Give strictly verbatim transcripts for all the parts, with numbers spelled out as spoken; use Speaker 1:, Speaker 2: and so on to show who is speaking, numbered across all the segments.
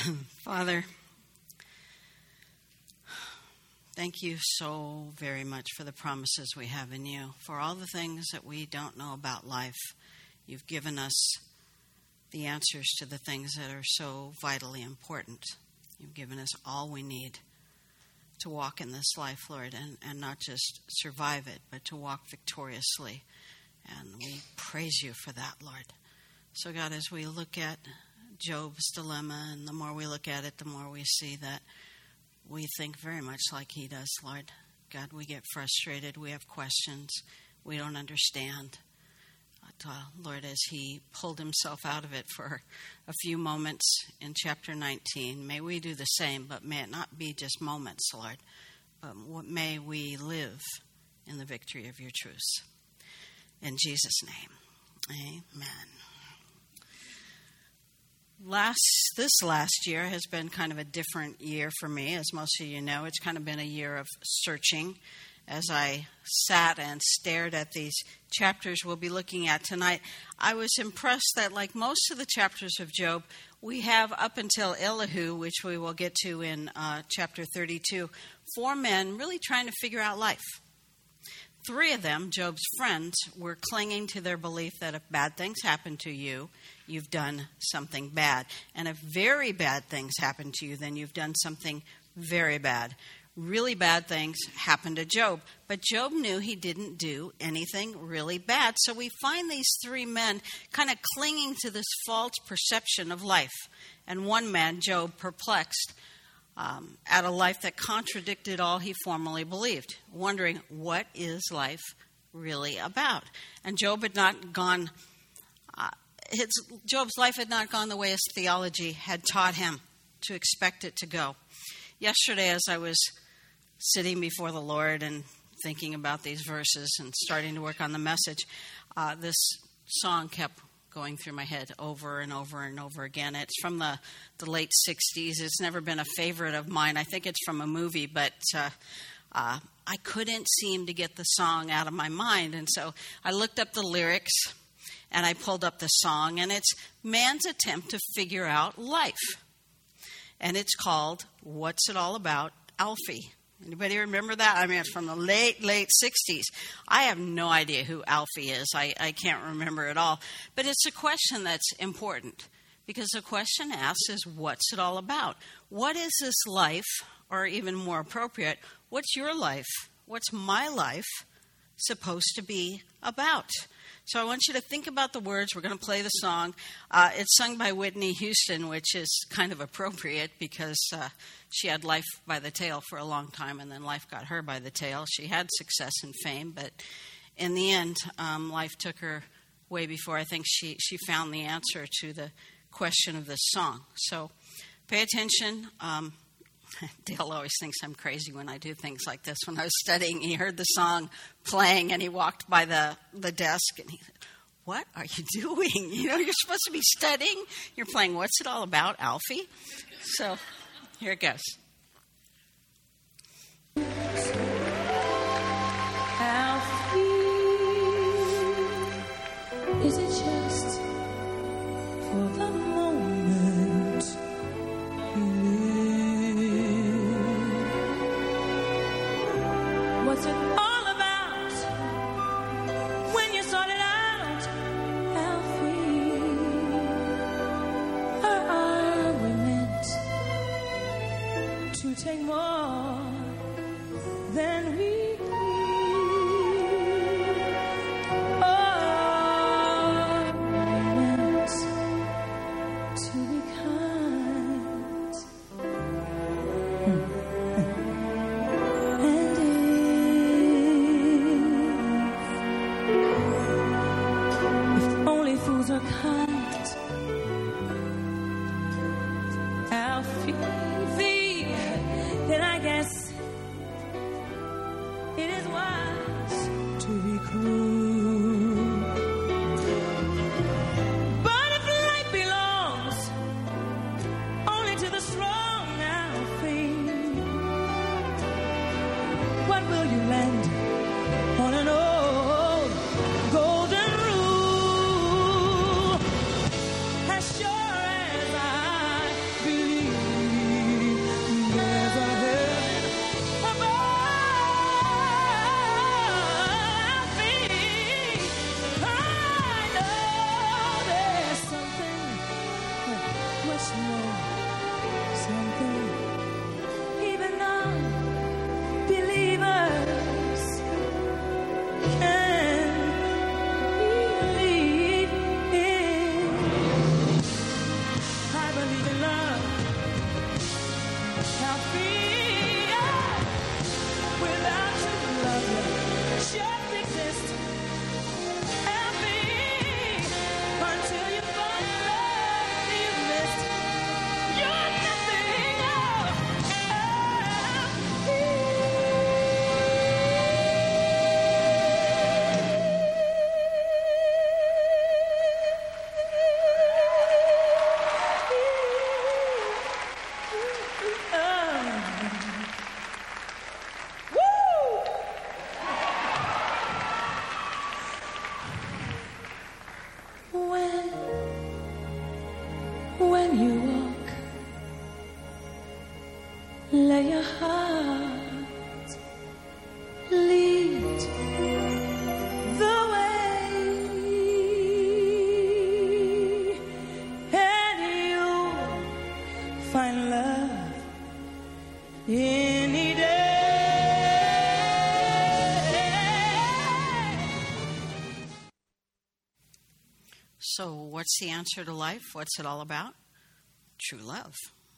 Speaker 1: Father, thank you so very much for the promises we have in you. For all the things that we don't know about life, you've given us the answers to the things that are so vitally important. You've given us all we need to walk in this life, Lord, and, and not just survive it, but to walk victoriously. And we praise you for that, Lord. So, God, as we look at Job's dilemma, and the more we look at it, the more we see that we think very much like he does, Lord. God, we get frustrated. We have questions. We don't understand. But, uh, Lord, as he pulled himself out of it for a few moments in chapter nineteen, may we do the same, but may it not be just moments, Lord, but may we live in the victory of your truths. In Jesus' name, amen. Last this last year has been kind of a different year for me. As most of you know, it's kind of been a year of searching. As I sat and stared at these chapters we'll be looking at tonight, I was impressed that, like most of the chapters of Job, we have up until Elihu, which we will get to in uh, chapter thirty-two, four men really trying to figure out life. Three of them, Job's friends, were clinging to their belief that if bad things happen to you, you've done something bad. And if very bad things happen to you, then you've done something very bad. Really bad things happened to Job. But Job knew he didn't do anything really bad. So we find these three men kind of clinging to this false perception of life. And one man, Job, perplexed Um, at a life that contradicted all he formerly believed, wondering, what is life really about? And Job had not gone, uh, his, Job's life had not gone the way his theology had taught him to expect it to go. Yesterday, as I was sitting before the Lord and thinking about these verses and starting to work on the message, uh, this song kept going through my head over and over and over again. It's from the, the late sixties. It's never been a favorite of mine. I think it's from a movie, but uh, uh, I couldn't seem to get the song out of my mind. And so I looked up the lyrics and I pulled up the song, and it's man's attempt to figure out life. And it's called What's It All About, Alfie? Anybody remember that? I mean, it's from the late, late sixties. I have no idea who Alfie is. I, I can't remember at all. But it's a question that's important, because the question asked is, what's it all about? What is this life, or even more appropriate, what's your life? What's my life supposed to be about? So I want you to think about the words. We're going to play the song. Uh, it's sung by Whitney Houston, which is kind of appropriate because uh, she had life by the tail for a long time, and then life got her by the tail. She had success and fame, but in the end, um, life took her way before I think she, she found the answer to the question of this song. So pay attention. Um, Dale always thinks I'm crazy when I do things like this. When I was studying, he heard the song playing, and he walked by the, the desk, and he said, what are you doing? You know, you're supposed to be studying. You're playing What's It All About, Alfie? So here it goes.
Speaker 2: Alfie, is it just for the moment you live? What's it all about when you sort it out, Alfie? Or are we meant to take more than we believe much more. Something even non-believers can believe in. I believe in love. How free without you, love just exist. Happy until you find love you missed. You're nothing. Oh, When, when you walk, let your heart lead the way, and you'll find love any day.
Speaker 1: So, what's the answer to life? What's it all about? True love.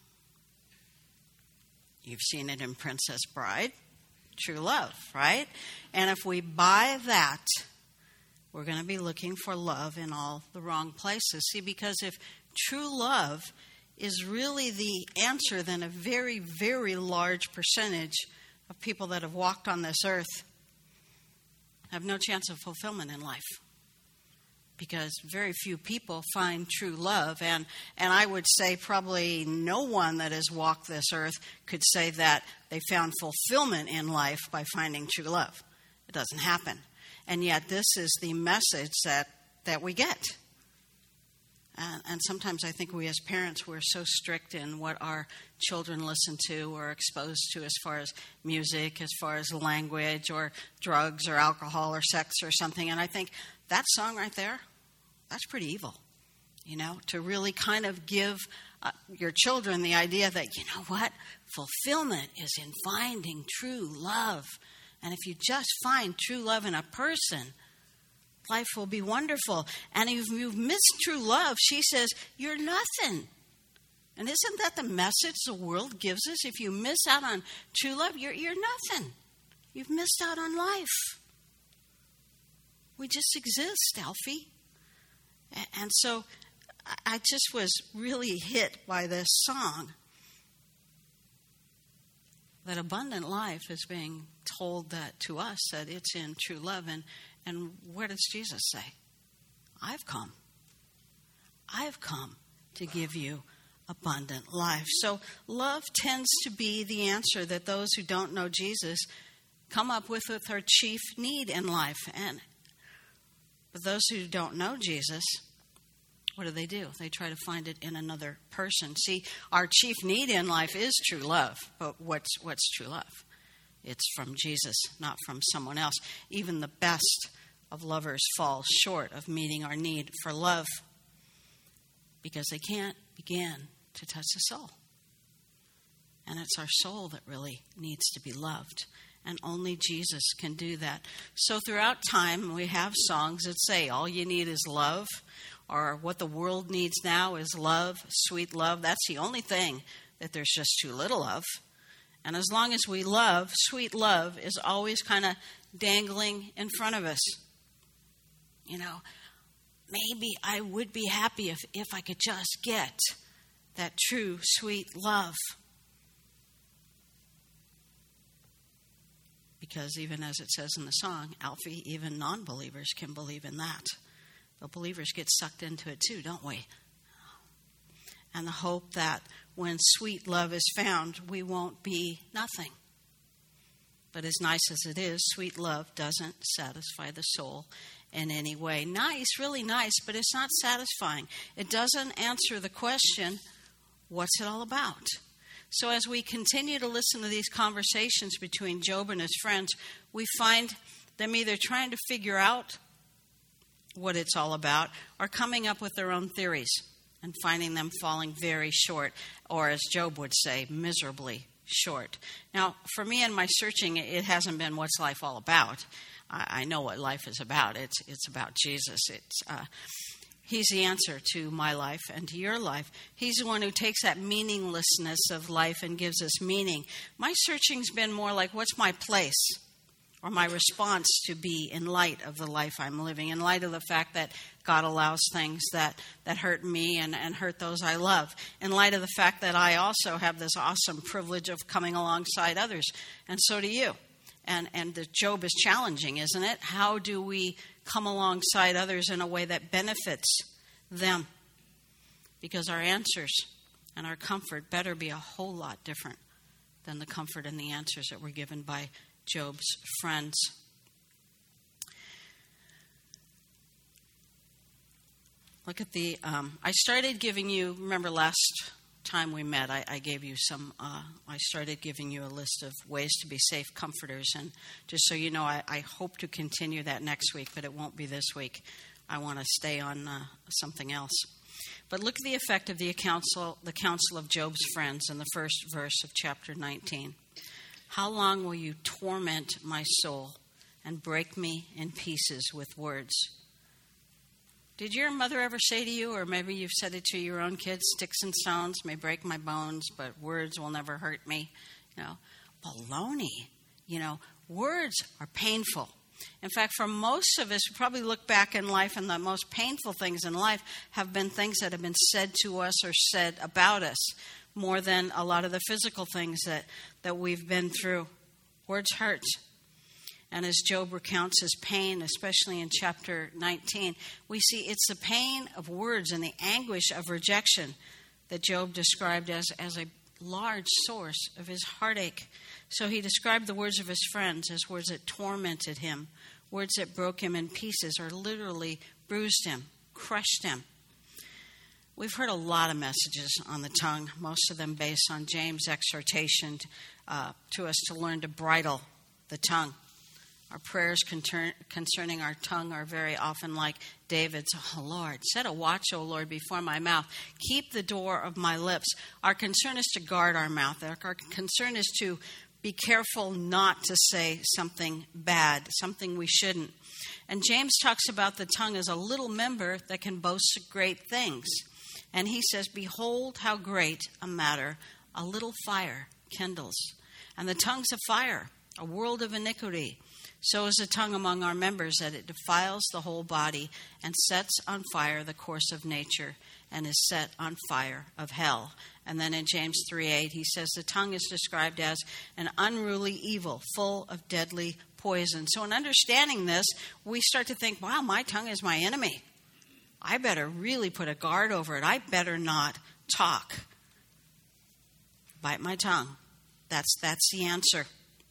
Speaker 1: You've seen it in Princess Bride. True love, right? And if we buy that, we're going to be looking for love in all the wrong places. See, because if true love is really the answer, then a very, very large percentage of people that have walked on this earth have no chance of fulfillment in life. Because very few people find true love. And, and I would say probably no one that has walked this earth could say that they found fulfillment in life by finding true love. It doesn't happen. And yet this is the message that, that we get. And, and sometimes I think we as parents, we're so strict in what our children listen to or are exposed to as far as music, as far as language or drugs or alcohol or sex or something. And I think that song right there, that's pretty evil, you know, to really kind of give uh, your children the idea that, you know what, fulfillment is in finding true love. And if you just find true love in a person, life will be wonderful. And if you've missed true love, she says, you're nothing. And isn't that the message the world gives us? If you miss out on true love, you're, you're nothing. You've missed out on life. We just exist, Alfie. And so I just was really hit by this song. That abundant life is being told that to us, that it's in true love. And, and what does Jesus say? I've come. I've come to give you abundant life. So love tends to be the answer that those who don't know Jesus come up with with our chief need in life. And but those who don't know Jesus, what do they do? They try to find it in another person. See, our chief need in life is true love. But what's what's true love? It's from Jesus, not from someone else. Even the best of lovers fall short of meeting our need for love because they can't begin to touch the soul. And it's our soul that really needs to be loved. And only Jesus can do that. So throughout time, we have songs that say, all you need is love, or what the world needs now is love, sweet love. That's the only thing that there's just too little of. And as long as we love, sweet love is always kind of dangling in front of us. You know, maybe I would be happy if, if I could just get that true, sweet love. Because even as it says in the song, Alfie, even non-believers can believe in that. But believers get sucked into it too, don't we? And the hope that when sweet love is found, we won't be nothing. But as nice as it is, sweet love doesn't satisfy the soul in any way. Nice, really nice, but it's not satisfying. It doesn't answer the question, what's it all about? So as we continue to listen to these conversations between Job and his friends, we find them either trying to figure out what it's all about or coming up with their own theories. and finding them falling very short, or as Job would say, miserably short. Now, for me in my searching, it hasn't been what's life all about. I, I know what life is about. It's it's about Jesus. It's uh, He's the answer to my life and to your life. He's the one who takes that meaninglessness of life and gives us meaning. My searching's been more like, what's my place or my response to be in light of the life I'm living, in light of the fact that God allows things that, that hurt me and, and hurt those I love, in light of the fact that I also have this awesome privilege of coming alongside others, and so do you. And, and the Job is challenging, isn't it? How do we come alongside others in a way that benefits them? Because our answers and our comfort better be a whole lot different than the comfort and the answers that were given by Job's friends. Look at the, um, I started giving you, remember last time we met, I, I gave you some, uh, I started giving you a list of ways to be safe comforters. And just so you know, I, I hope to continue that next week, but it won't be this week. I want to stay on uh, something else. But look at the effect of the counsel, the counsel of Job's friends in the first verse of chapter nineteen. How long will you torment my soul and break me in pieces with words? Did your mother ever say to you, or maybe you've said it to your own kids, sticks and stones may break my bones, but words will never hurt me? You know, baloney. You know, words are painful. In fact, for most of us, we probably look back in life, and the most painful things in life have been things that have been said to us or said about us, more than a lot of the physical things that, that we've been through. Words hurt. And as Job recounts his pain, especially in chapter nineteen, we see it's the pain of words and the anguish of rejection that Job described as, as a large source of his heartache. So he described the words of his friends as words that tormented him, words that broke him in pieces or literally bruised him, crushed him. We've heard a lot of messages on the tongue, most of them based on James' exhortation uh, to us to learn to bridle the tongue. Our prayers concerning our tongue are very often like David's, oh Lord, set a watch, O Lord, before my mouth. Keep the door of my lips. Our concern is to guard our mouth. Our concern is to be careful not to say something bad, something we shouldn't. And James talks about the tongue as a little member that can boast great things. And he says, behold how great a matter a little fire kindles. And the tongue's a fire, a world of iniquity. So is the tongue among our members, that it defiles the whole body and sets on fire the course of nature and is set on fire of hell. And then in James three eight, he says the tongue is described as an unruly evil, full of deadly poison. So in understanding this, we start to think, wow, my tongue is my enemy. I better really put a guard over it. I better not talk. Bite my tongue. That's, that's the answer.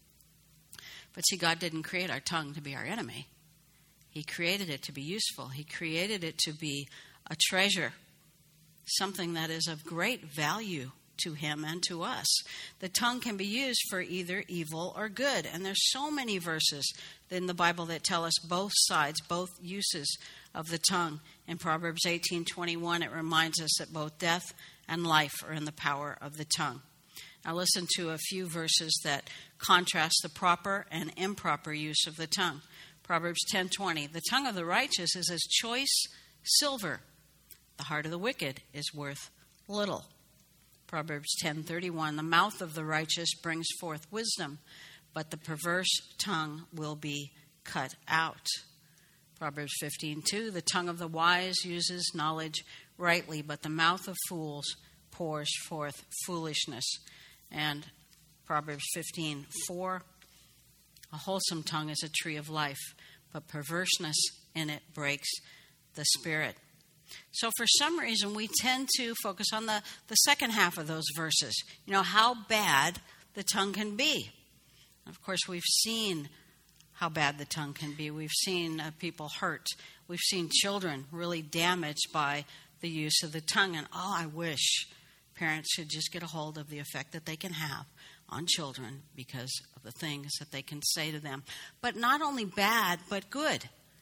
Speaker 1: But see, God didn't create our tongue to be our enemy. He created it to be useful. He created it to be a treasure, something that is of great value to him and to us. The tongue can be used for either evil or good. And there's so many verses in the Bible that tell us both sides, both uses of the tongue. In Proverbs eighteen twenty-one, it reminds us that both death and life are in the power of the tongue. Now listen to a few verses that contrast the proper and improper use of the tongue. Proverbs ten twenty, the tongue of the righteous is as choice silver. The heart of the wicked is worth little. Proverbs ten thirty-one, the mouth of the righteous brings forth wisdom, but the perverse tongue will be cut out. Proverbs fifteen two, the tongue of the wise uses knowledge rightly, but the mouth of fools pours forth foolishness. And Proverbs fifteen four, a wholesome tongue is a tree of life, but perverseness in it breaks the spirit. So for some reason, we tend to focus on the, the second half of those verses. You know, how bad the tongue can be. Of course, we've seen how bad the tongue can be. We've seen uh, people hurt. We've seen children really damaged by the use of the tongue. And oh, I wish parents should just get a hold of the effect that they can have on children because of the things that they can say to them. But not only bad, but good.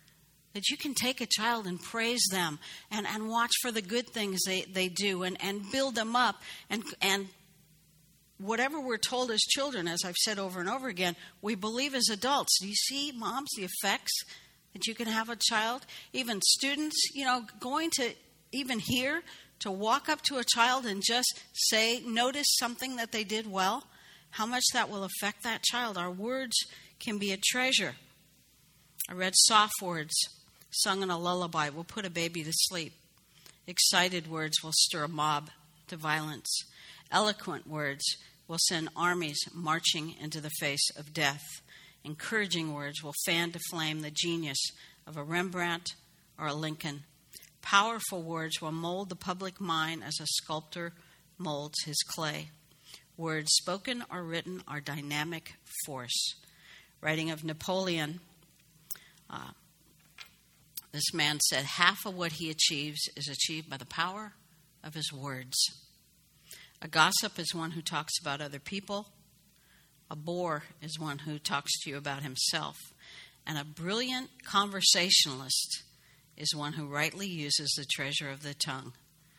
Speaker 1: That you can take a child and praise them and, and watch for the good things they, they do and, and build them up. And, and whatever we're told as children, as I've said over and over again, we believe as adults. Do you see, moms, the effects that you can have a child? Even students, you know, going to even here to walk up to a child and just say, notice something that they did well, how much that will affect that child. Our words can be a treasure. I read soft words sung in a lullaby will put a baby to sleep. Excited words will stir a mob to violence. Eloquent words will send armies marching into the face of death. Encouraging words will fan to flame the genius of a Rembrandt or a Lincoln. Powerful words will mold the public mind as a sculptor molds his clay. Words spoken or written are dynamic force. Writing of Napoleon, uh, this man said, half of what he achieves is achieved by the power of his words. A gossip is one who talks about other people. A bore is one who talks to you about himself. And a brilliant conversationalist is one who rightly uses the treasure of the tongue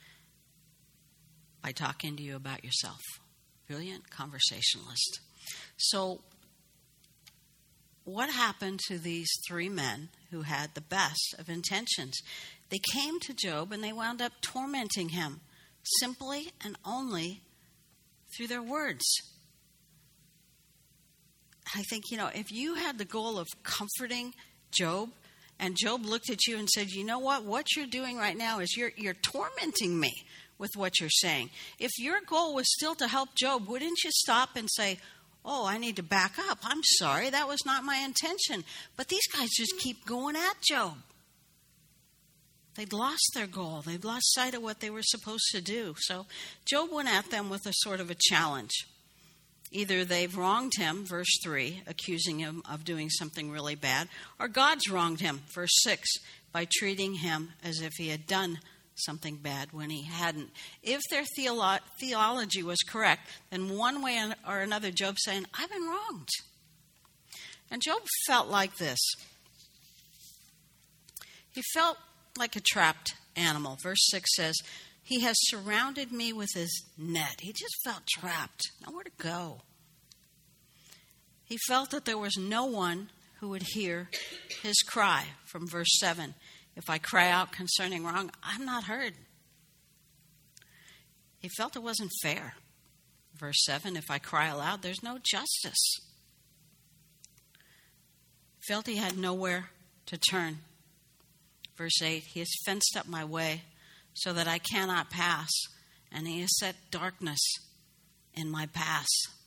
Speaker 1: by talking to you about yourself. Brilliant conversationalist. So, what happened to these three men who had the best of intentions? They came to Job and they wound up tormenting him simply and only through their words. I think, you know, if you had the goal of comforting Job, and Job looked at you and said, you know what, what you're doing right now is you're you're tormenting me with what you're saying. If your goal was still to help Job, wouldn't you stop and say, oh, I need to back up. I'm sorry, that was not my intention. But these guys just keep going at Job. They'd lost their goal. They'd lost sight of what they were supposed to do. So Job went at them with a sort of a challenge. Either they've wronged him, verse three, accusing him of doing something really bad, or God's wronged him, verse six, by treating him as if he had done something bad when he hadn't. If their theolo- theology was correct, then one way or another, Job's saying, I've been wronged. And Job felt like this. He felt like a trapped animal. Verse six says, he has surrounded me with his net. He just felt trapped, nowhere to go. He felt that there was no one who would hear his cry. From verse seven, if I cry out concerning wrong, I'm not heard. He felt it wasn't fair. Verse seven, if I cry aloud, there's no justice. He felt he had nowhere to turn. Verse eight, he has fenced up my way so that I cannot pass, and he has set darkness in my path.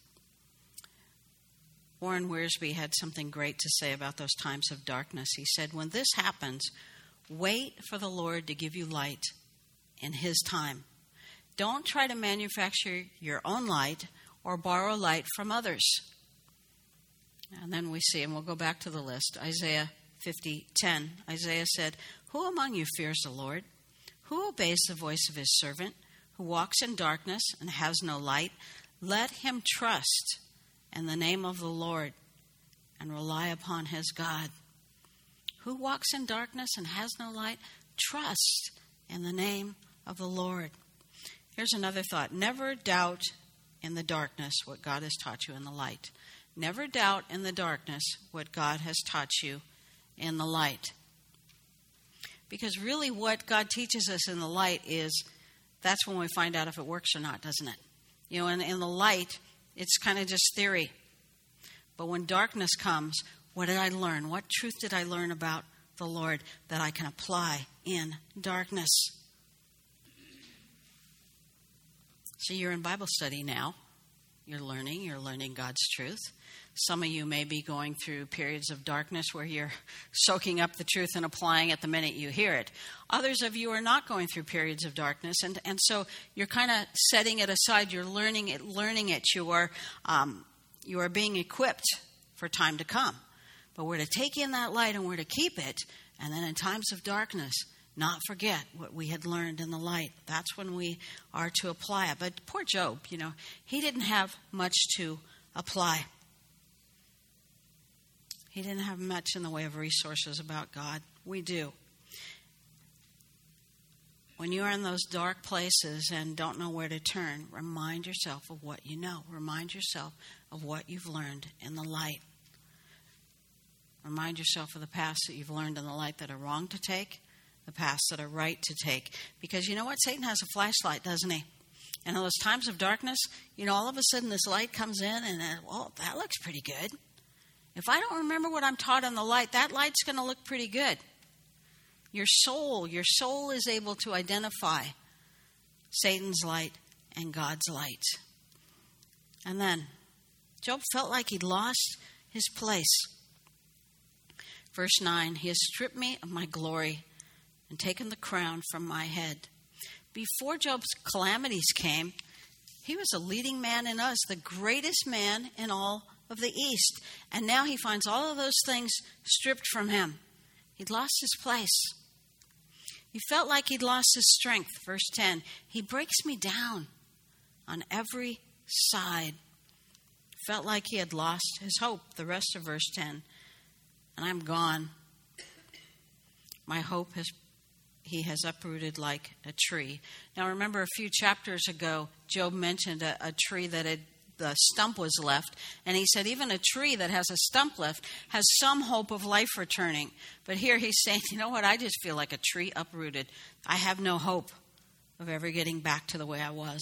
Speaker 1: Warren Wiersbe had something great to say about those times of darkness. He said, when this happens, wait for the Lord to give you light in his time. Don't try to manufacture your own light or borrow light from others. And then we see, and we'll go back to the list, Isaiah fifty ten. Isaiah said, who among you fears the Lord? Who obeys the voice of his servant? Who walks in darkness and has no light? Let him trust in the name of the Lord and rely upon his God. Who walks in darkness and has no light? Trust in the name of the Lord. Here's another thought. Never doubt in the darkness what God has taught you in the light. Never doubt in the darkness what God has taught you in the light. Because really what God teaches us in the light is, that's when we find out if it works or not, doesn't it? You know, in, in the light, it's kind of just theory. But when darkness comes, what did I learn? What truth did I learn about the Lord that I can apply in darkness? So you're in Bible study now. You're learning. You're learning God's truth. Some of you may be going through periods of darkness where you're soaking up the truth and applying it the minute you hear it. Others of you are not going through periods of darkness, and, and so you're kind of setting it aside. You're learning it, learning it. You are, um, you are being equipped for time to come. But we're to take in that light and we're to keep it, and then in times of darkness, not forget what we had learned in the light. That's when we are to apply it. But poor Job, you know, he didn't have much to apply. He didn't have much in the way of resources about God. We do. When you are in those dark places and don't know where to turn, remind yourself of what you know. Remind yourself of what you've learned in the light. Remind yourself of the paths that you've learned in the light that are wrong to take, the paths that are right to take. Because you know what? Satan has a flashlight, doesn't he? And in those times of darkness, you know, all of a sudden this light comes in and, uh, well, that looks pretty good. If I don't remember what I'm taught in the light, that light's going to look pretty good. Your soul, your soul is able to identify Satan's light and God's light. And then Job felt like he'd lost his place. Verse nine, he has stripped me of my glory and taken the crown from my head. Before Job's calamities came, he was a leading man in Uz, the greatest man in all of the East. And now he finds all of those things stripped from him. He'd lost his place. He felt like he'd lost his strength. Verse ten, he breaks me down on every side. Felt like he had lost his hope. The rest of verse ten, and I'm gone. My hope has he has uprooted like a tree. Now remember, a few chapters ago, Job mentioned a, a tree that had, the stump was left. And he said even a tree that has a stump left has some hope of life returning. But here he's saying, you know what, I just feel like a tree uprooted. I have no hope of ever getting back to the way I was.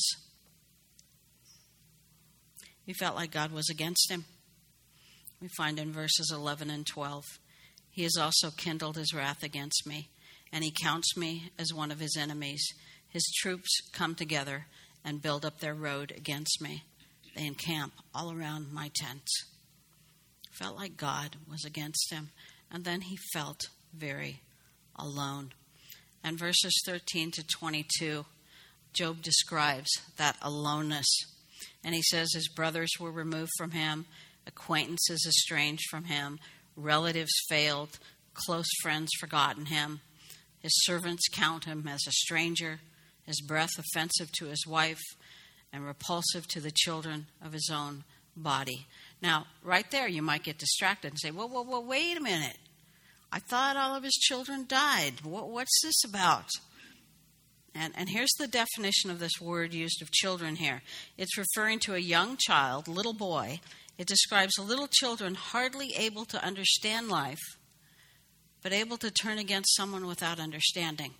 Speaker 1: He felt like God was against him. We find in verses eleven and twelve, he has also kindled his wrath against me, and he counts me as one of his enemies. His troops come together and build up their road against me. They encamp all around my tent. Felt like God was against him. And then he felt very alone. And verses thirteen to twenty-two, Job describes that aloneness. And he says his brothers were removed from him, acquaintances estranged from him, relatives failed, close friends forgotten him. His servants count him as a stranger, his breath offensive to his wife, and repulsive to the children of his own body. Now, right there, you might get distracted and say, well, well, well, wait a minute. I thought all of his children died. What, what's this about? And, and here's the definition of this word used of children here. It's referring to a young child, little boy. It describes little children hardly able to understand life, but able to turn against someone without understanding.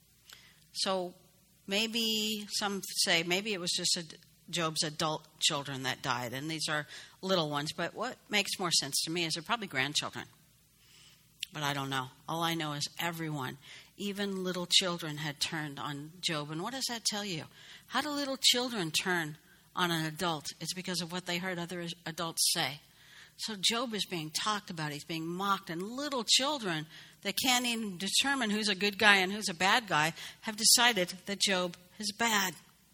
Speaker 1: So maybe some say maybe it was just a, Job's adult children that died, and these are little ones. But what makes more sense to me is they're probably grandchildren. But I don't know. All I know is everyone, even little children, had turned on Job. And what does that tell you? How do little children turn on an adult? It's because of what they heard other adults say. So Job is being talked about. He's being mocked. And little children that can't even determine who's a good guy and who's a bad guy have decided that Job is bad.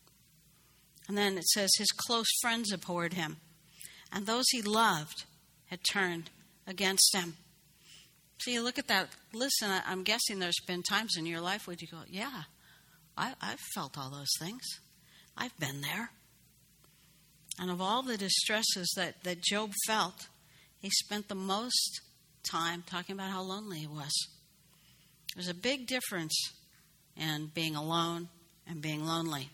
Speaker 1: And then it says his close friends abhorred him, and those he loved had turned against him. So you look at that list, and I'm guessing there's been times in your life where you go, yeah, I, I've felt all those things. I've been there. And of all the distresses that, that Job felt, he spent the most time talking about how lonely he was. There's a big difference in being alone and being lonely.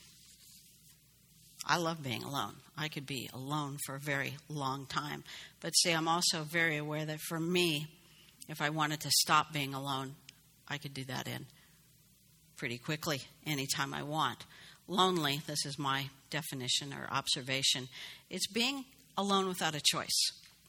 Speaker 1: I love being alone. I could be alone for a very long time. But see, I'm also very aware that for me, if I wanted to stop being alone, I could do that in pretty quickly, anytime I want. Lonely, this is my definition or observation, it's being alone without a choice.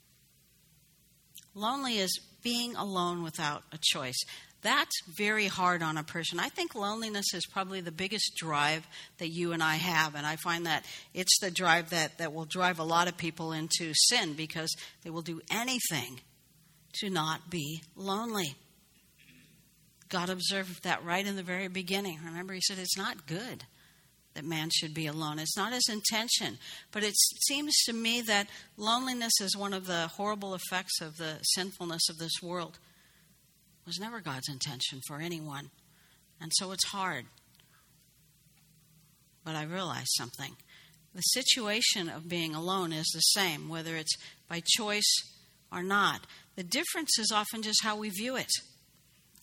Speaker 1: Lonely is being alone without a choice. That's very hard on a person. I think loneliness is probably the biggest drive that you and I have. And I find that it's the drive that, that will drive a lot of people into sin, because they will do anything to not be lonely. God observed that right in the very beginning. Remember, he said it's not good that man should be alone. It's not his intention. But it seems to me that loneliness is one of the horrible effects of the sinfulness of this world. It was never God's intention for anyone. And so it's hard. But I realize something. The situation of being alone is the same, whether it's by choice or not. The difference is often just how we view it.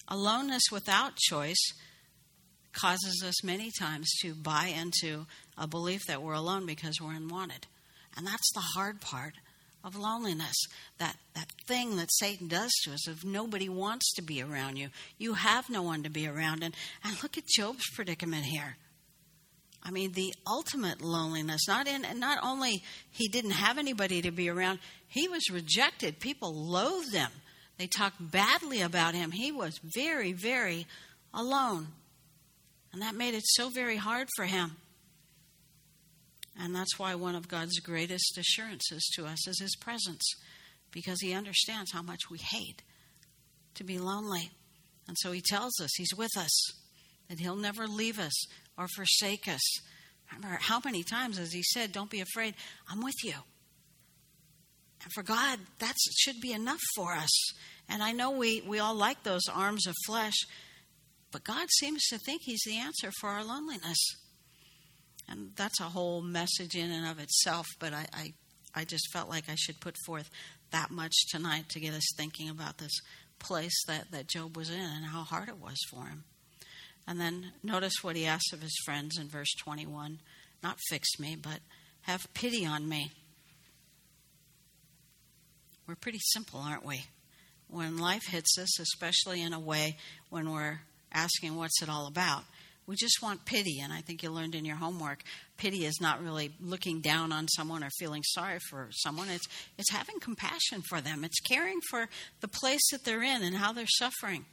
Speaker 1: Aloneness without choice causes us many times to buy into a belief that we're alone because we're unwanted. And that's the hard part of loneliness, that, that thing that Satan does to us if nobody wants to be around you. You have no one to be around. And, and look at Job's predicament here. I mean, the ultimate loneliness, not in, not only he didn't have anybody to be around, he was rejected. People loathed him. They talked badly about him. He was very, very alone. And that made it so very hard for him. And that's why one of God's greatest assurances to us is his presence, because he understands how much we hate to be lonely. And so he tells us he's with us, that he'll never leave us or forsake us. Remember, how many times has he said, don't be afraid, I'm with you. And for God, that should be enough for us. And I know we, we all like those arms of flesh, but God seems to think he's the answer for our loneliness. And that's a whole message in and of itself, but I, I, I just felt like I should put forth that much tonight to get us thinking about this place that, that Job was in and how hard it was for him. And then notice what he asks of his friends in verse twenty-one. Not fix me, but have pity on me. We're pretty simple, aren't we? When life hits us, especially in a way when we're asking what's it all about, we just want pity. And I think you learned in your homework, pity is not really looking down on someone or feeling sorry for someone. It's it's having compassion for them. It's caring for the place that they're in and how they're suffering.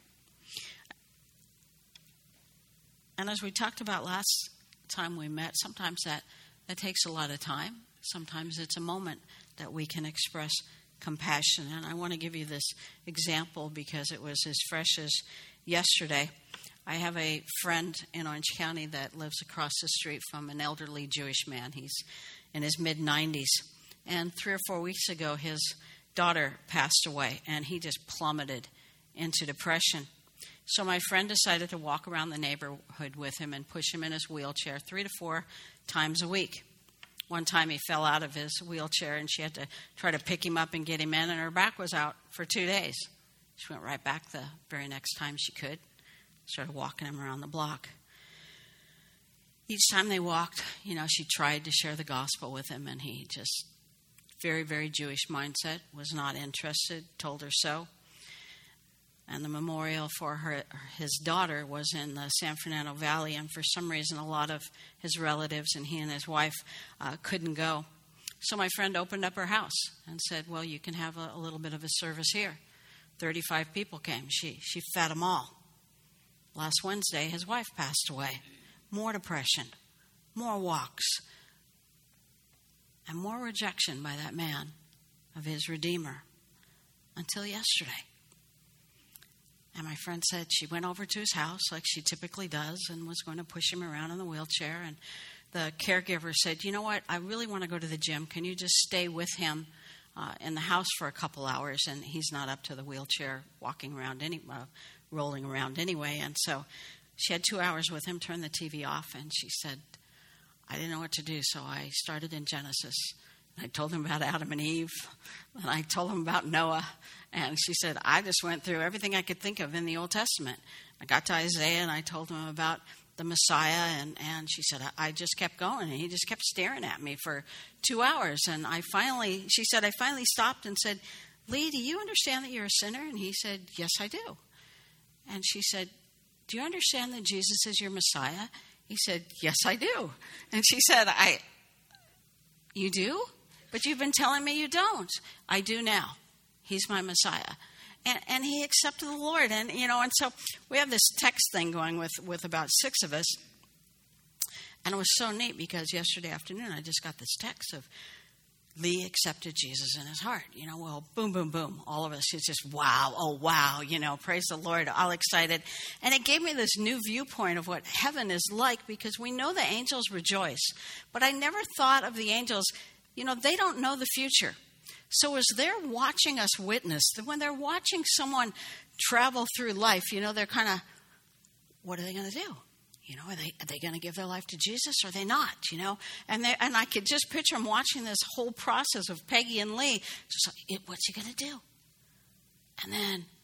Speaker 1: And as we talked about last time we met, sometimes that, that takes a lot of time. Sometimes it's a moment that we can express compassion. And I want to give you this example because it was as fresh as yesterday. I have a friend in Orange County that lives across the street from an elderly Jewish man. He's in his mid nineties. And three or four weeks ago, his daughter passed away, and he just plummeted into depression. So my friend decided to walk around the neighborhood with him and push him in his wheelchair three to four times a week. One time he fell out of his wheelchair, and she had to try to pick him up and get him in, and her back was out for two days. She went right back the very next time she could. Started walking him around the block. Each time they walked, you know, she tried to share the gospel with him, and he just, very, very Jewish mindset, was not interested, told her so. And the memorial for her, his daughter was in the San Fernando Valley, and for some reason a lot of his relatives and he and his wife uh, couldn't go. So my friend opened up her house and said, well, you can have a, a little bit of a service here. thirty-five people came. She, she fed them all. Last Wednesday, his wife passed away. More depression, more walks, and more rejection by that man of his Redeemer until yesterday. And my friend said she went over to his house like she typically does and was going to push him around in the wheelchair. And the caregiver said, you know what, I really want to go to the gym. Can you just stay with him uh, in the house for a couple hours? And he's not up to the wheelchair walking around, any, uh, rolling around anyway. And so she had two hours with him, turned the T V off, and she said, I didn't know what to do, so I started in Genesis. I told him about Adam and Eve, and I told him about Noah. And she said, I just went through everything I could think of in the Old Testament. I got to Isaiah, and I told him about the Messiah. And, and she said, I, I just kept going, and he just kept staring at me for two hours. And I finally, she said, I finally stopped and said, Lee, do you understand that you're a sinner? And he said, yes, I do. And she said, do you understand that Jesus is your Messiah? He said, yes, I do. And she said, I, you do? But you've been telling me you don't. I do now. He's my Messiah. And, and he accepted the Lord. And, you know, and so we have this text thing going with, with about six of us. And it was so neat because yesterday afternoon I just got this text of Lee accepted Jesus in his heart. You know, well, boom, boom, boom. All of us, it's just, wow, oh, wow, you know, praise the Lord, all excited. And it gave me this new viewpoint of what heaven is like because we know the angels rejoice. But I never thought of the angels. You know, they don't know the future. So as they're watching us witness, when they're watching someone travel through life, you know, they're kind of, what are they going to do? You know, are they are they going to give their life to Jesus or are they not, you know? And they, and I could just picture them watching this whole process of Peggy and Lee. Just like, what's he going to do? And then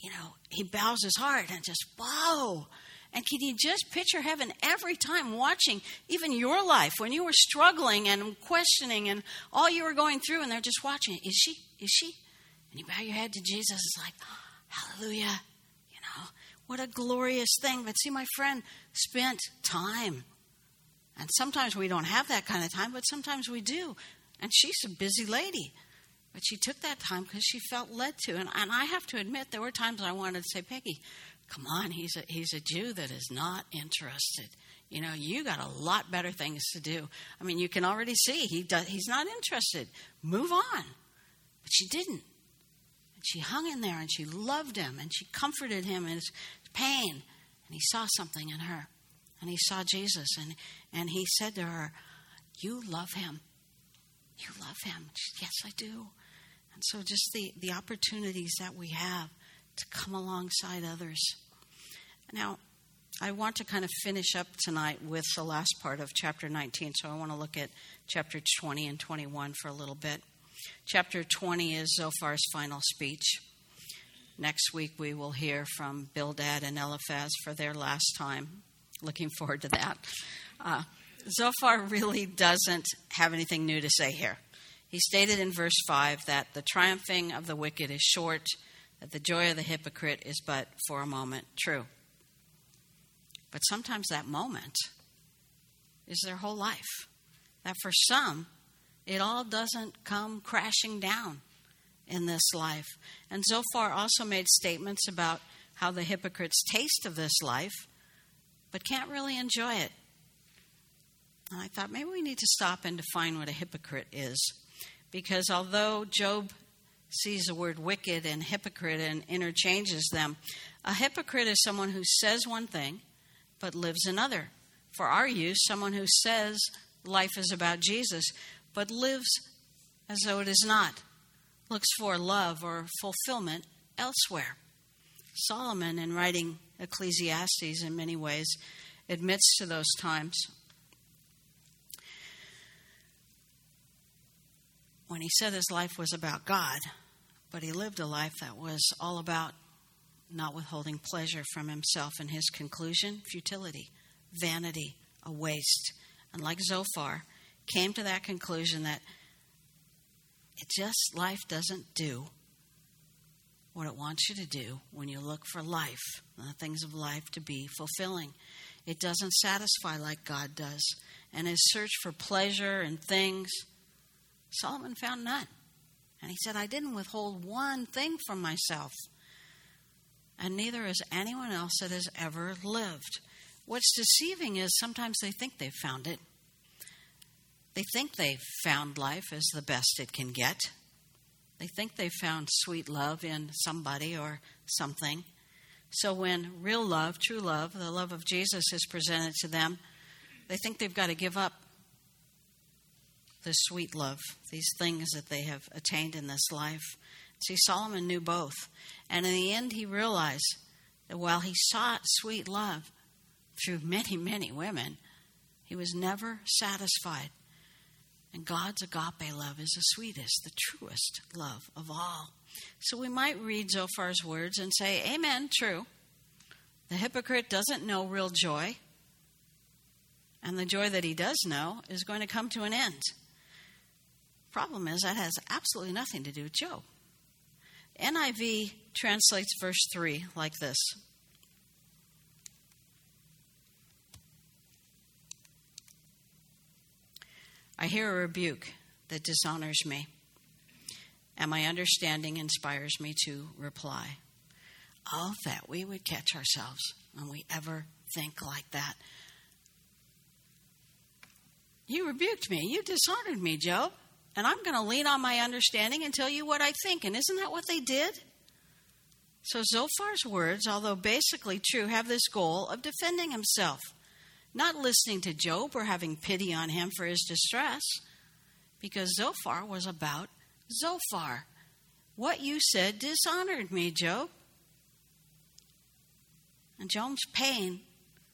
Speaker 1: you know, he bows his heart and just, whoa. And can you just picture heaven every time watching even your life when you were struggling and questioning and all you were going through, and they're just watching it. Is she? Is she? And you bow your head to Jesus. It's like, hallelujah. You know, what a glorious thing. But see, my friend spent time. And sometimes we don't have that kind of time, but sometimes we do. And she's a busy lady. But she took that time because she felt led to. And, and I have to admit, there were times I wanted to say, Peggy, come on, he's a, he's a Jew that is not interested. You know, you got a lot better things to do. I mean, you can already see he does, he's not interested. Move on. But she didn't. And she hung in there and she loved him and she comforted him in his pain. And he saw something in her. And he saw Jesus. And, and he said to her, you love him. You love him. She said, yes, I do. And so just the, the opportunities that we have to come alongside others. Now, I want to kind of finish up tonight with the last part of chapter nineteen. So I want to look at chapter twenty and twenty-one for a little bit. Chapter twenty is Zophar's final speech. Next week we will hear from Bildad and Eliphaz for their last time. Looking forward to that. Uh, Zophar really doesn't have anything new to say here. He stated in verse five that the triumphing of the wicked is short, that the joy of the hypocrite is but for a moment. True. But sometimes that moment is their whole life. That for some, it all doesn't come crashing down in this life. And Zophar also made statements about how the hypocrites taste of this life, but can't really enjoy it. And I thought maybe we need to stop and define what a hypocrite is. Because although Job sees the word wicked and hypocrite and interchanges them, a hypocrite is someone who says one thing but lives another. For our use, someone who says life is about Jesus but lives as though it is not, looks for love or fulfillment elsewhere. Solomon, in writing Ecclesiastes in many ways, admits to those times when he said his life was about God, but he lived a life that was all about not withholding pleasure from himself. And his conclusion, futility, vanity, a waste. And like Zophar, came to that conclusion that it just, life doesn't do what it wants you to do when you look for life, the things of life to be fulfilling. It doesn't satisfy like God does. And his search for pleasure and things, Solomon found none. And he said, I didn't withhold one thing from myself. And neither has anyone else that has ever lived. What's deceiving is sometimes they think they've found it. They think they've found life as the best it can get. They think they've found sweet love in somebody or something. So when real love, true love, the love of Jesus is presented to them, they think they've got to give up the sweet love, these things that they have attained in this life. See, Solomon knew both. And in the end, he realized that while he sought sweet love through many, many women, he was never satisfied. And God's agape love is the sweetest, the truest love of all. So we might read Zophar's words and say, amen, true. The hypocrite doesn't know real joy. And the joy that he does know is going to come to an end. Problem is, that has absolutely nothing to do with Job. N I V translates verse three like this. I hear a rebuke that dishonors me, and my understanding inspires me to reply. Oh, that we would catch ourselves when we ever think like that. You rebuked me. You dishonored me, Job. And I'm going to lean on my understanding and tell you what I think. And isn't that what they did? So Zophar's words, although basically true, have this goal of defending himself. Not listening to Job or having pity on him for his distress. Because Zophar was about Zophar. What you said dishonored me, Job. And Job's pain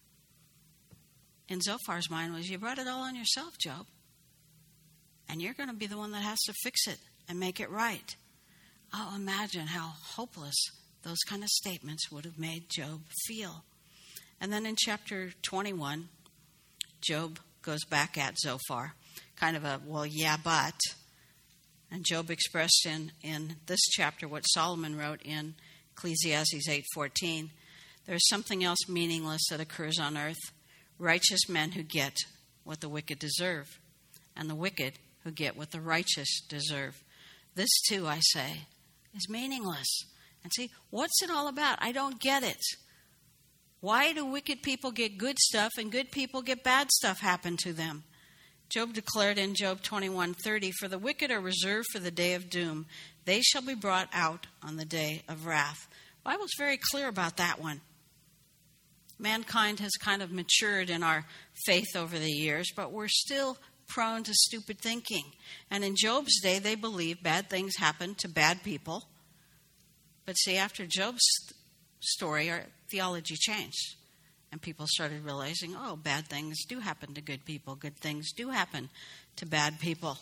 Speaker 1: in Zophar's mind was, you brought it all on yourself, Job. And you're going to be the one that has to fix it and make it right. Oh, imagine how hopeless those kind of statements would have made Job feel. And then in chapter twenty-one, Job goes back at Zophar, kind of a, well, yeah, but. And Job expressed in, in this chapter what Solomon wrote in Ecclesiastes eight fourteen. There's something else meaningless that occurs on earth. Righteous men who get what the wicked deserve, and the wicked who get what the righteous deserve. This, too, I say, is meaningless. And see, what's it all about? I don't get it. Why do wicked people get good stuff and good people get bad stuff happen to them? Job declared in Job twenty-one thirty, for the wicked are reserved for the day of doom. They shall be brought out on the day of wrath. The Bible's very clear about that one. Mankind has kind of matured in our faith over the years, but we're still prone to stupid thinking. And in Job's day, they believed bad things happened to bad people. But see, after Job's story, our theology changed. And people started realizing, oh, bad things do happen to good people. Good things do happen to bad people.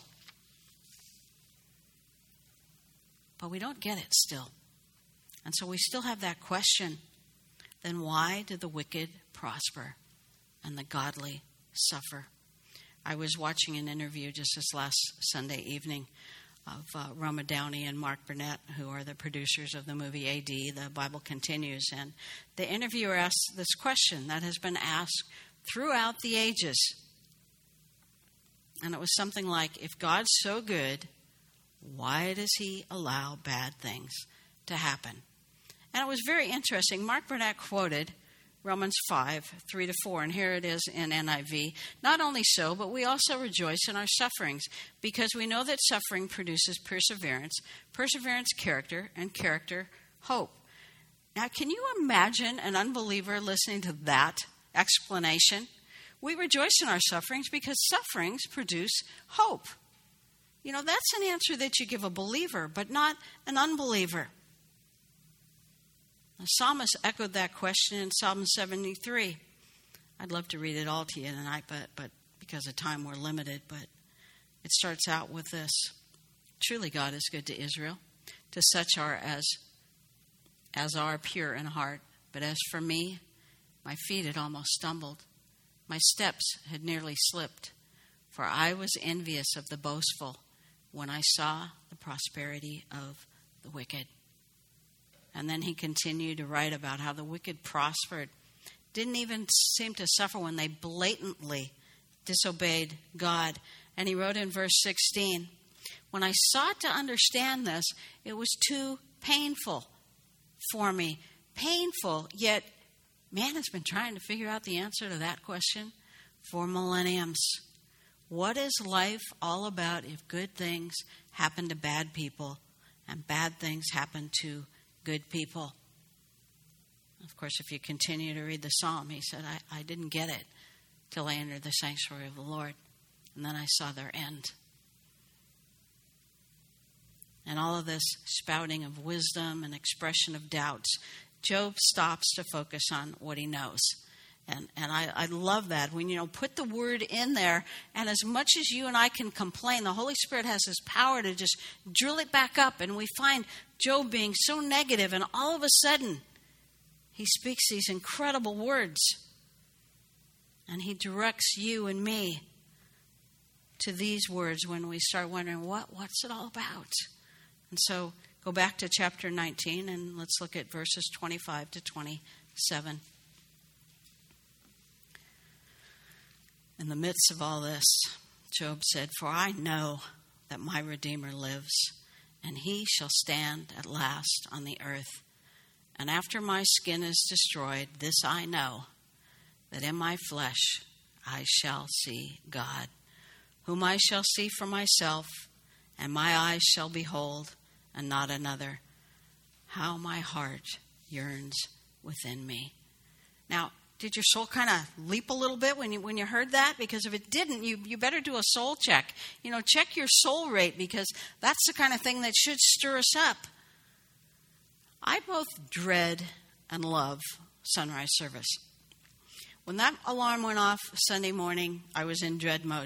Speaker 1: But we don't get it still. And so we still have that question. Then why do the wicked prosper and the godly suffer? I was watching an interview just this last Sunday evening of uh, Roma Downey and Mark Burnett, who are the producers of the movie A D, The Bible Continues. And the interviewer asked this question that has been asked throughout the ages. And it was something like, if God's so good, why does he allow bad things to happen? And it was very interesting. Mark Burnett quoted Romans five, three to four, and here it is in N I V. Not only so, but we also rejoice in our sufferings, because we know that suffering produces perseverance, perseverance, character, and character, hope. Now, can you imagine an unbeliever listening to that explanation? We rejoice in our sufferings because sufferings produce hope. You know, that's an answer that you give a believer, but not an unbeliever. The psalmist echoed that question in Psalm seventy-three. I'd love to read it all to you tonight, but, but because of time, we're limited. But it starts out with this. Truly God is good to Israel, to such are as, as are pure in heart. But as for me, my feet had almost stumbled. My steps had nearly slipped. For I was envious of the boastful when I saw the prosperity of the wicked. And then he continued to write about how the wicked prospered, didn't even seem to suffer when they blatantly disobeyed God. And he wrote in verse sixteen, when I sought to understand this, it was too painful for me. Painful, yet man has been trying to figure out the answer to that question for millenniums. What is life all about if good things happen to bad people and bad things happen to good people? Of course, if you continue to read the psalm, he said, I, I didn't get it till I entered the sanctuary of the Lord. And then I saw their end. And all of this spouting of wisdom and expression of doubts, Job stops to focus on what he knows. And and I, I love that. When, you know, put the word in there, and as much as you and I can complain, the Holy Spirit has this power to just drill it back up. And we find Job being so negative, and all of a sudden, he speaks these incredible words. And he directs you and me to these words when we start wondering, what what's it all about? And so go back to chapter nineteen, and let's look at verses twenty-five to twenty-seven. In the midst of all this, Job said, for I know that my Redeemer lives, and he shall stand at last on the earth. And after my skin is destroyed, this I know, that in my flesh I shall see God, whom I shall see for myself, and my eyes shall behold, and not another. How my heart yearns within me. Now, did your soul kind of leap a little bit when you when you heard that? Because if it didn't, you, you better do a soul check. You know, check your soul rate, because that's the kind of thing that should stir us up. I both dread and love sunrise service. When that alarm went off Sunday morning, I was in dread mode.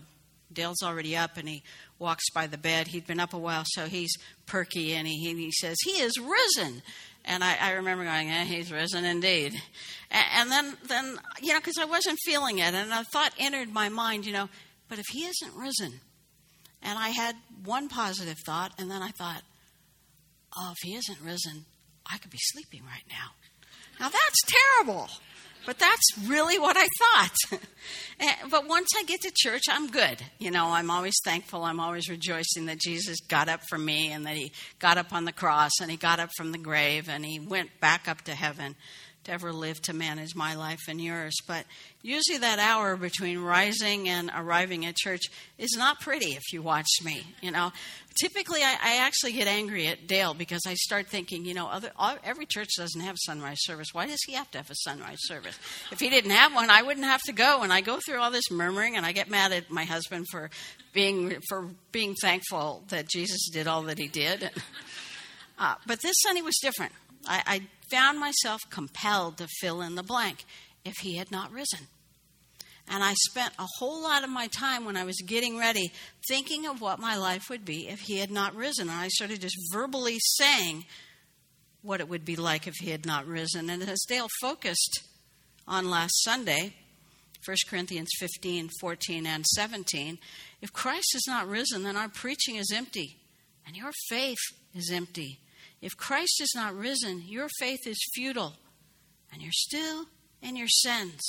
Speaker 1: Dale's already up, and he walks by the bed. He'd been up a while, so he's perky, and he, he says, he is risen. And I, I remember going, eh, he's risen indeed. And, and then, then, you know, because I wasn't feeling it, and a thought entered my mind, you know, but if he isn't risen, and I had one positive thought, and then I thought, oh, if he isn't risen, I could be sleeping right now. Now, that's terrible. But that's really what I thought. But once I get to church, I'm good. You know, I'm always thankful. I'm always rejoicing that Jesus got up for me and that he got up on the cross and he got up from the grave and he went back up to heaven to ever live to manage my life and yours. But usually that hour between rising and arriving at church is not pretty if you watch me, you know. Typically, I, I actually get angry at Dale because I start thinking, you know, other, all, every church doesn't have sunrise service. Why does he have to have a sunrise service? If he didn't have one, I wouldn't have to go. And I go through all this murmuring, and I get mad at my husband for being for being thankful that Jesus did all that he did. Uh, but this Sunday was different. I, I found myself compelled to fill in the blank if he had not risen. And I spent a whole lot of my time when I was getting ready thinking of what my life would be if he had not risen. And I started just verbally saying what it would be like if he had not risen. And as Dale focused on last Sunday, First Corinthians fifteen, fourteen, and seventeen, if Christ is not risen, then our preaching is empty and your faith is empty. If Christ is not risen, your faith is futile and you're still in your sins.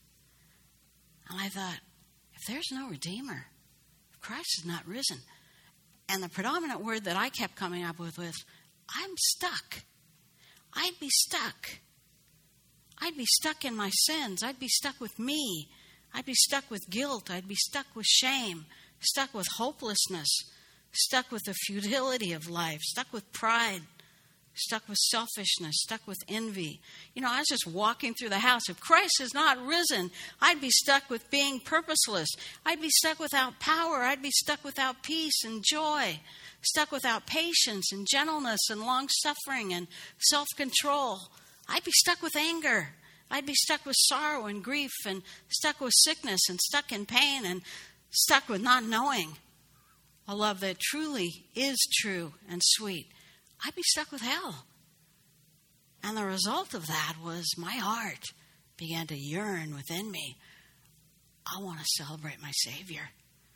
Speaker 1: And I thought, if there's no Redeemer, if Christ is not risen, and the predominant word that I kept coming up with was, I'm stuck. I'd be stuck. I'd be stuck in my sins. I'd be stuck with me. I'd be stuck with guilt. I'd be stuck with shame, stuck with hopelessness, stuck with the futility of life, stuck with pride, stuck with selfishness, stuck with envy. You know, I was just walking through the house. If Christ is not risen, I'd be stuck with being purposeless. I'd be stuck without power. I'd be stuck without peace and joy, stuck without patience and gentleness and long-suffering and self-control. I'd be stuck with anger. I'd be stuck with sorrow and grief and stuck with sickness and stuck in pain and stuck with not knowing a love that truly is true and sweet. I'd be stuck with hell. And the result of that was my heart began to yearn within me. I want to celebrate my Savior.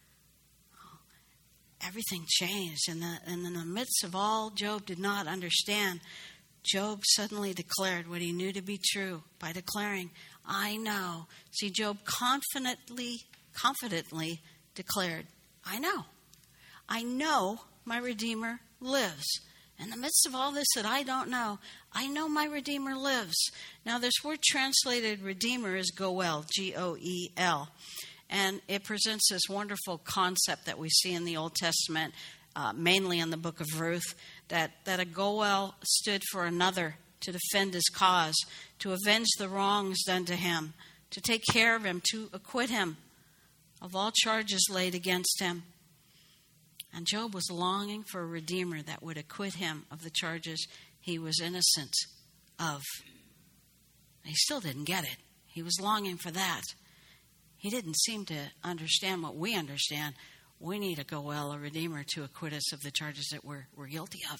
Speaker 1: Everything changed. And in, in the midst of all Job did not understand, Job suddenly declared what he knew to be true by declaring, I know. See, Job confidently, confidently declared, I know. I know my Redeemer lives. In the midst of all this that I don't know, I know my Redeemer lives. Now, this word translated Redeemer is Goel, G O E L. And it presents this wonderful concept that we see in the Old Testament, uh, mainly in the book of Ruth, that, that a Goel stood for another to defend his cause, to avenge the wrongs done to him, to take care of him, to acquit him of all charges laid against him. And Job was longing for a Redeemer that would acquit him of the charges he was innocent of. He still didn't get it. He was longing for that. He didn't seem to understand what we understand. We need a Goel, a Redeemer, to acquit us of the charges that we're, we're guilty of.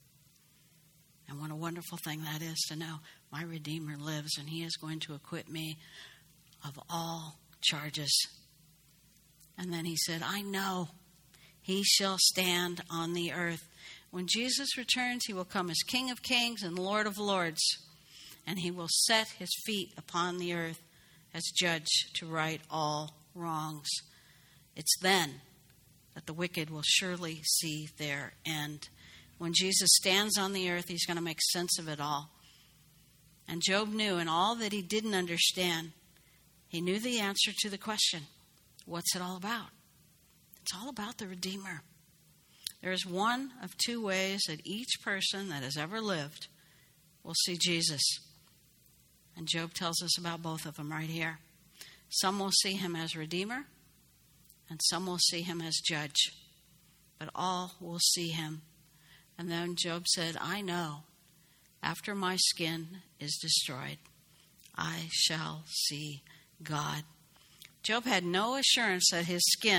Speaker 1: And what a wonderful thing that is to know my Redeemer lives and he is going to acquit me of all charges. And then he said, I know. He shall stand on the earth. When Jesus returns, he will come as King of kings and Lord of lords. And he will set his feet upon the earth as judge to right all wrongs. It's then that the wicked will surely see their end. When Jesus stands on the earth, he's going to make sense of it all. And Job knew in all that he didn't understand, he knew the answer to the question, what's it all about? It's all about the Redeemer. There is one of two ways that each person that has ever lived will see Jesus. And Job tells us about both of them right here. Some will see him as Redeemer, and some will see him as Judge. But all will see him. And then Job said, I know, after my skin is destroyed, I shall see God. Job had no assurance that his skin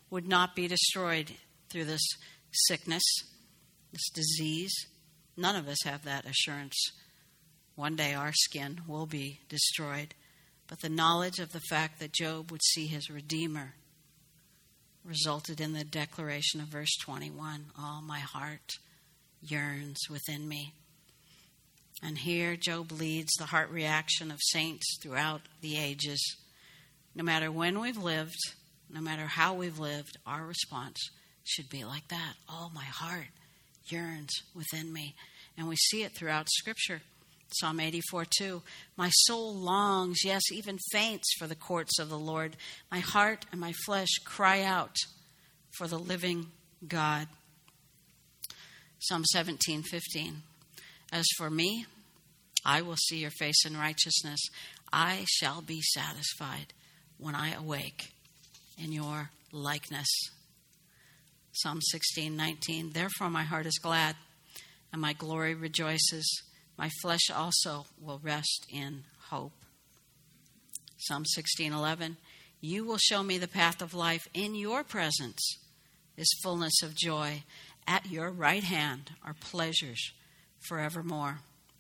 Speaker 1: would not be destroyed through this sickness, this disease. None of us have that assurance. One day our skin will be destroyed. But the knowledge of the fact that Job would see his Redeemer resulted in the declaration of verse twenty-one, all my heart yearns within me. And here Job leads the heart reaction of saints throughout the ages. No matter when we've lived, no matter how we've lived, our response should be like that. Oh, my heart yearns within me. And we see it throughout Scripture. Psalm eighty-four two, my soul longs, yes, even faints for the courts of the Lord. My heart and my flesh cry out for the living God. Psalm seventeen fifteen, as for me, I will see your face in righteousness. I shall be satisfied when I awake in your likeness. Psalm sixteen nineteen, therefore my heart is glad and my glory rejoices. My flesh also will rest in hope. Psalm sixteen eleven, you will show me the path of life. In your presence is fullness of joy. At your right hand are pleasures forevermore.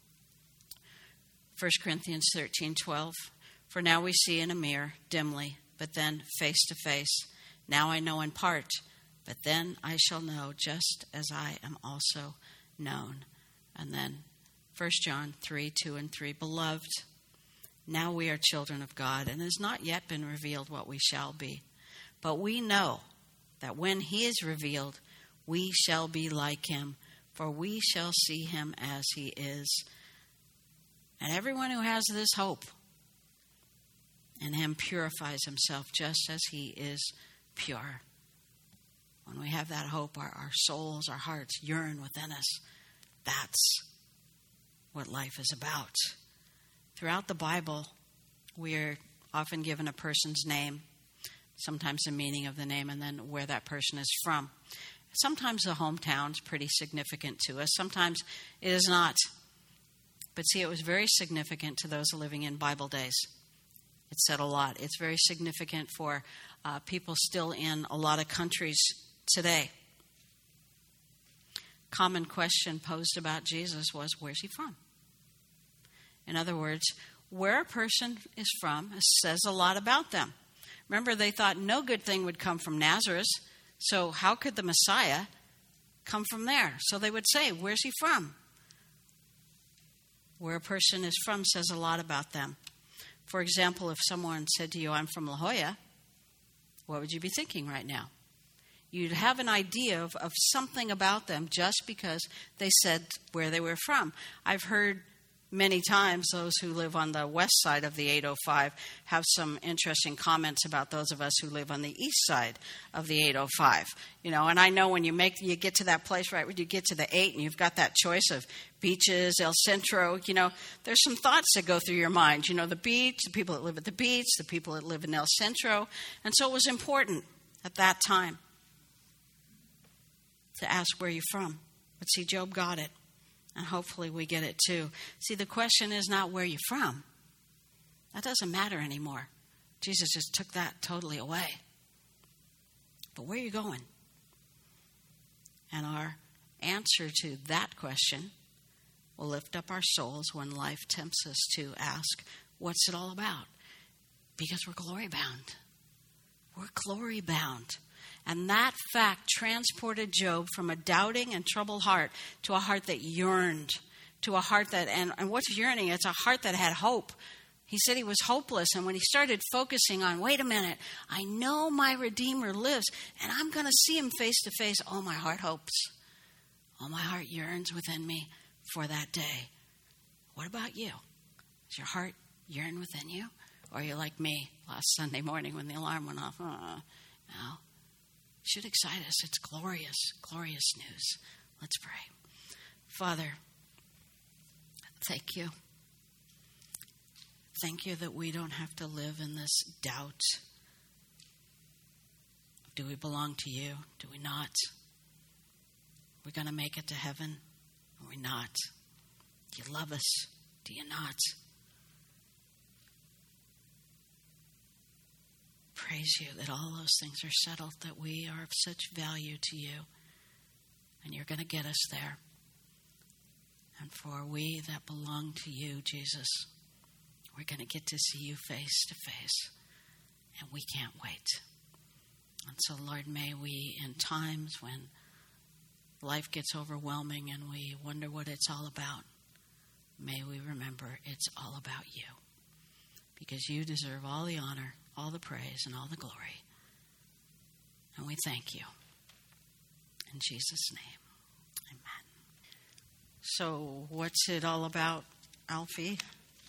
Speaker 1: First Corinthians thirteen twelve, for now we see in a mirror dimly, but then face to face. Now I know in part, but then I shall know just as I am also known. And then First John three two and three, beloved, now we are children of God, and it has not yet been revealed what we shall be. But we know that when he is revealed, we shall be like him, for we shall see him as he is. And everyone who has this hope in him purifies himself just as he is pure. When we have that hope, our, our souls, our hearts yearn within us. That's what life is about. Throughout the Bible, we are often given a person's name, sometimes the meaning of the name, and then where that person is from. Sometimes the hometown is pretty significant to us. Sometimes it is not. But see, it was very significant to those living in Bible days. It said a lot. It's very significant for uh, people still in a lot of countries today. Common question posed about Jesus was, where's he from? In other words, where a person is from says a lot about them. Remember, they thought no good thing would come from Nazareth, so how could the Messiah come from there? So they would say, where's he from? Where a person is from says a lot about them. For example, if someone said to you, I'm from La Jolla, what would you be thinking right now? You'd have an idea of, of something about them just because they said where they were from. I've heard many times those who live on the west side of the eight oh five have some interesting comments about those of us who live on the east side of the eight oh five. You know, and I know when you make you get to that place, right, when you get to the eight and you've got that choice of beaches, El Centro, you know, there's some thoughts that go through your mind. You know, the beach, the people that live at the beach, the people that live in El Centro. And so it was important at that time to ask where you're from. But see, Job got it. And hopefully we get it too. See, the question is not where you're from. That doesn't matter anymore. Jesus just took that totally away. But where are you going? And our answer to that question will lift up our souls when life tempts us to ask, what's it all about? Because we're glory bound. We're glory bound. And that fact transported Job from a doubting and troubled heart to a heart that yearned, to a heart that, and, and what's yearning? It's a heart that had hope. He said he was hopeless. And when he started focusing on, wait a minute, I know my Redeemer lives, and I'm going to see him face to face. Oh, my heart hopes. Oh, my heart yearns within me for that day. What about you? Does your heart yearn within you? Or are you like me last Sunday morning when the alarm went off? Uh-uh. No. Should excite us. It's glorious, glorious news. Let's pray. Father, thank you. Thank you that we don't have to live in this doubt. Do we belong to you? Do we not? We're going to make it to heaven? Or we not? Do you love us? Do you not? praise you that all those things are settled, that we are of such value to you, and you're going to get us there. And for we that belong to you, Jesus, we're going to get to see you face to face, and we can't wait. And so, Lord, may we, in times when life gets overwhelming and we wonder what it's all about, may we remember it's all about you, because you deserve all the honor, all the praise, and all the glory. And we thank you. In Jesus' name, amen. So what's it all about, Alfie?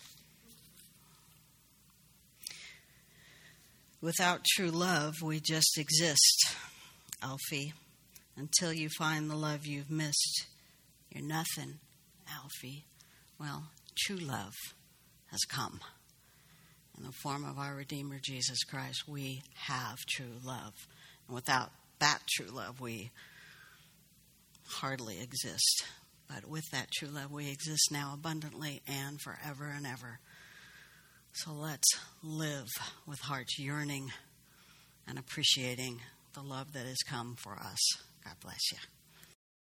Speaker 1: Without true love, we just exist, Alfie. Until you find the love you've missed, you're nothing, Alfie. Well, true love has come. In the form of our Redeemer, Jesus Christ, we have true love. And without that true love, we hardly exist. But with that true love, we exist now abundantly and forever and ever. So let's live with hearts yearning and appreciating the love that has come for us. God bless you.